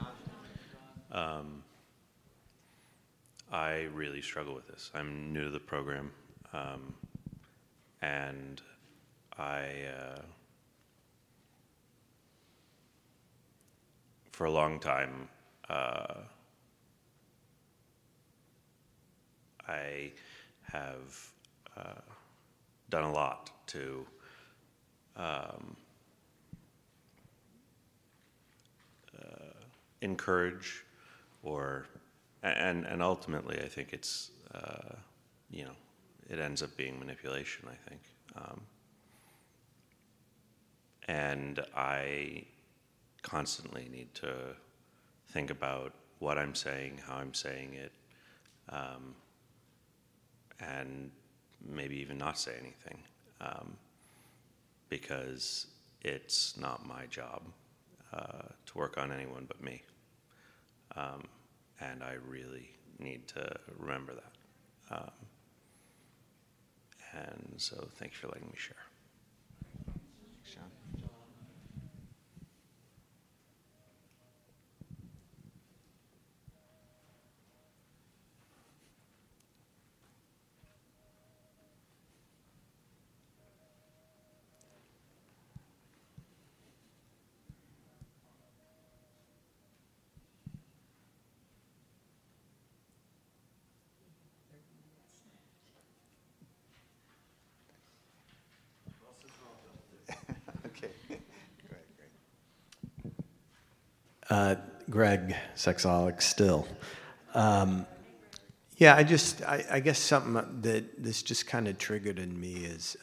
I really struggle with this. I'm new to the program, and for a long time, I have done a lot to encourage, and ultimately, I think it's it ends up being manipulation, I think, and I constantly need to think about what I'm saying, how I'm saying it, and maybe even not say anything, because it's not my job to work on anyone but me. And I really need to remember that. And so thank you for letting me share. Thanks, John. Greg, sexaholic still. I guess something that this just kind of triggered in me is,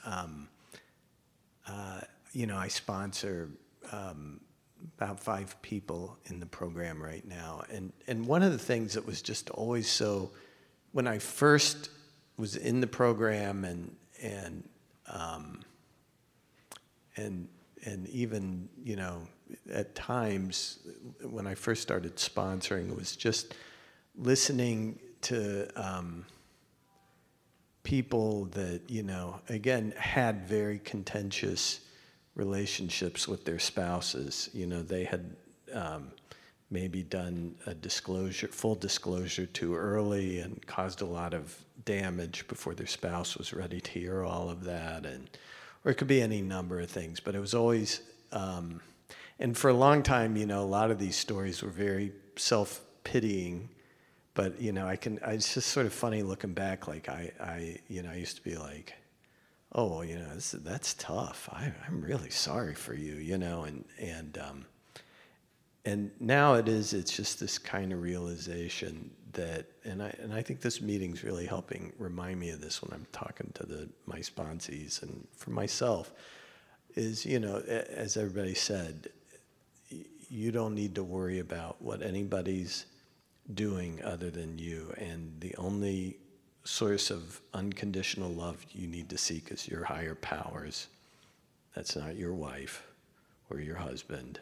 I sponsor about 5 people in the program right now. And one of the things that was just always so, when I first was in the program and even, at times when I first started sponsoring, it was just listening to people that, again, had very contentious relationships with their spouses. They had maybe done a full disclosure too early and caused a lot of damage before their spouse was ready to hear all of that. Or it could be any number of things, but it was always, And for a long time, a lot of these stories were very self-pitying, but it's just sort of funny looking back. Like I used to be like, oh, well, that's tough. I'm really sorry for you, and now it's just this kind of realization that, and I think this meeting's really helping remind me of this when I'm talking to my sponsees and for myself, is, as everybody said, you don't need to worry about what anybody's doing other than you, and the only source of unconditional love you need to seek is your higher powers. That's not your wife or your husband.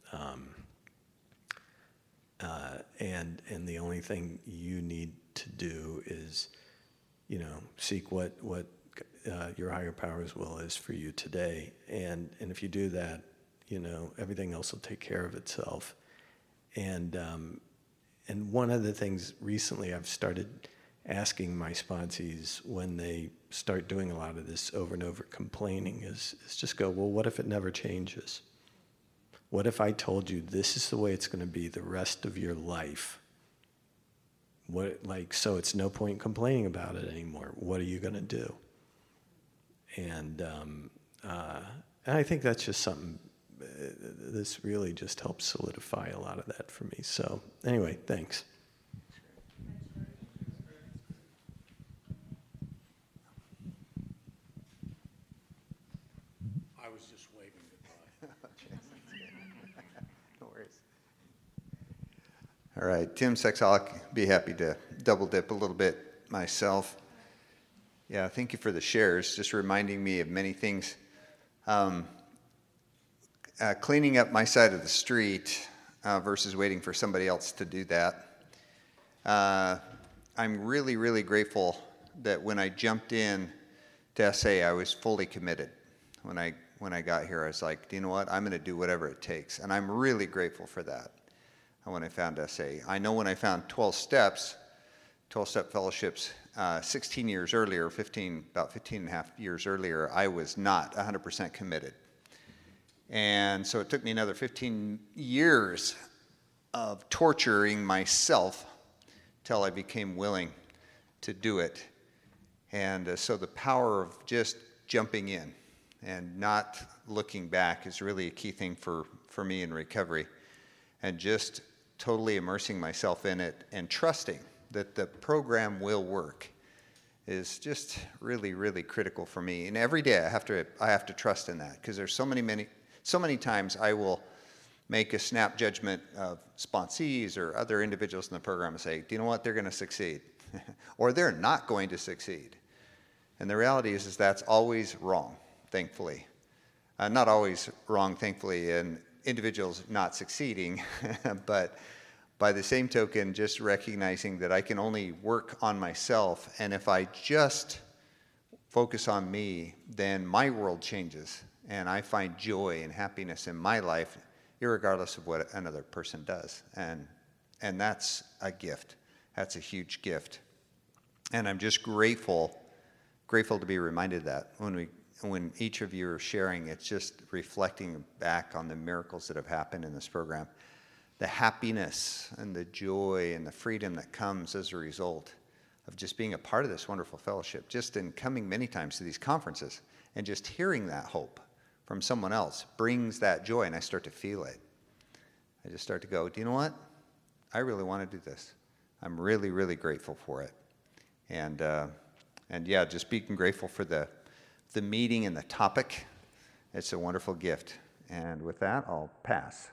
And the only thing you need to do is, seek what your higher powers will is for you today. And if you do that, everything else will take care of itself. And one of the things recently I've started asking my sponsees when they start doing a lot of this over and over complaining is just go, well, what if it never changes? What if I told you this is the way it's going to be the rest of your life? So it's no point complaining about it anymore. What are you going to do? And I think that's just something, this really just helps solidify a lot of that for me. So anyway, thanks. I was just waving goodbye. No worries. All right, Tim Sexaholic, be happy to double dip a little bit myself. Yeah, thank you for the shares, just reminding me of many things. Cleaning up my side of the street versus waiting for somebody else to do that. I'm really, really grateful that when I jumped in to SA, I was fully committed. When I got here, I was like, you know what? I'm going to do whatever it takes. And I'm really grateful for that when I found SA. I know when I found 12-step fellowships 16 years earlier, about 15 and a half years earlier, I was not 100% committed. And so it took me another 15 years of torturing myself till I became willing to do it. And so the power of just jumping in and not looking back is really a key thing for me in recovery. And just totally immersing myself in it and trusting that the program will work is just really, really critical for me. And every day I have to trust in that, because there's so many times I will make a snap judgment of sponsees or other individuals in the program and say, do you know what, they're going to succeed, or they're not going to succeed. And the reality is that's always wrong, thankfully. Not always wrong, thankfully, in individuals not succeeding, but by the same token, just recognizing that I can only work on myself, and if I just focus on me, then my world changes, and I find joy and happiness in my life, irregardless of what another person does. And that's a gift. That's a huge gift. And I'm just grateful to be reminded of that. When each of you are sharing, it's just reflecting back on the miracles that have happened in this program. The happiness and the joy and the freedom that comes as a result of just being a part of this wonderful fellowship, just in coming many times to these conferences and just hearing that hope from someone else brings that joy, and I start to feel it. I just start to go, do you know what? I really want to do this. I'm really, really grateful for it. And yeah, just being grateful for the meeting and the topic. It's a wonderful gift. And with that, I'll pass.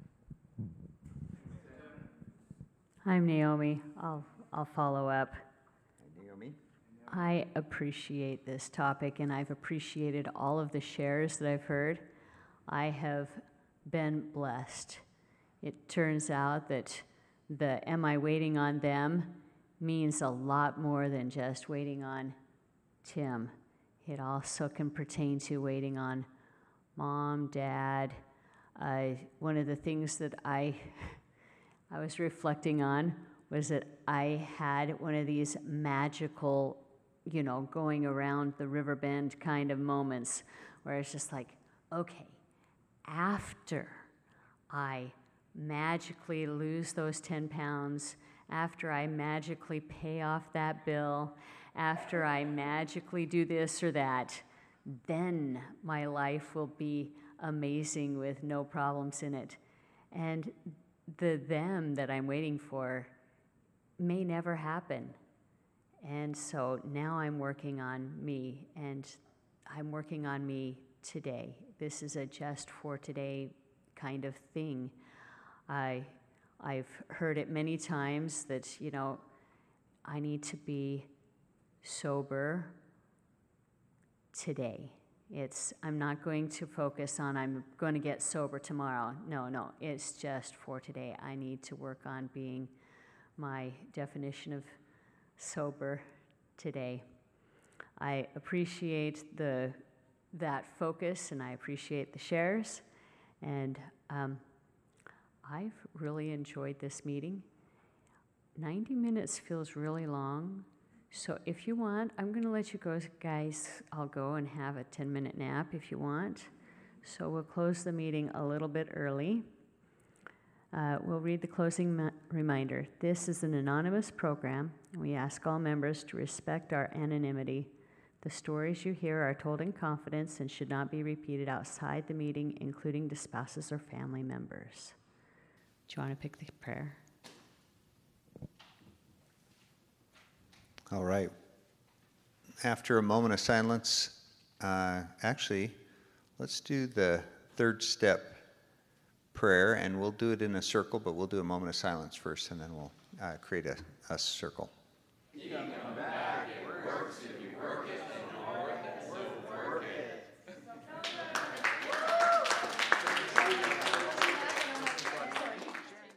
I'm Naomi. I'll follow up. Naomi? I appreciate this topic, and I've appreciated all of the shares that I've heard. I have been blessed. It turns out that the am I waiting on them means a lot more than just waiting on Tim. It also can pertain to waiting on mom, dad. One of the things that I was reflecting on was that I had one of these magical, going around the river bend kind of moments where it's just like, okay, after I magically lose those 10 pounds, after I magically pay off that bill, after I magically do this or that, then my life will be amazing with no problems in it. And the them that I'm waiting for may never happen. And so now I'm working on me, and I'm working on me today. This is a just for today kind of thing. I've heard it many times that, you know, I need to be sober today. I'm not going to focus on I'm going to get sober tomorrow. No, it's just for today. I need to work on being my definition of sober today. I appreciate that focus, and I appreciate the shares, and I've really enjoyed this meeting. 90 minutes feels really long, so if you want, I'm going to let you go, guys. I'll go and have a 10-minute nap if you want. So we'll close the meeting a little bit early. We'll read the closing reminder. This is an anonymous program, and we ask all members to respect our anonymity. The stories you hear are told in confidence and should not be repeated outside the meeting, including to spouses or family members. Do you want to pick the prayer? All right. After a moment of silence, actually, let's do the third step prayer, and we'll do it in a circle, but we'll do a moment of silence first, and then we'll create a circle. You can come back, it works if you work it.